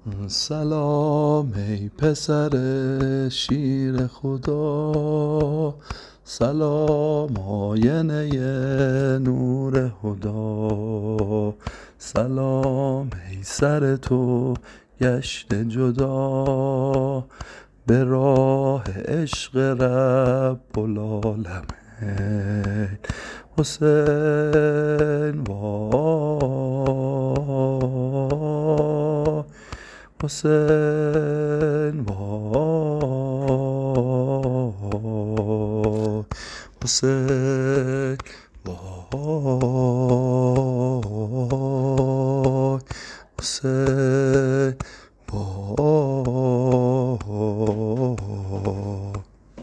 سلام ای پسر شیر خدا، سلام آینه نور هدا. سلام ای سر تو گشت جدا، به راه عشق رب العالمین. حسین وای، حسین وای، حسین وای، حسین وای.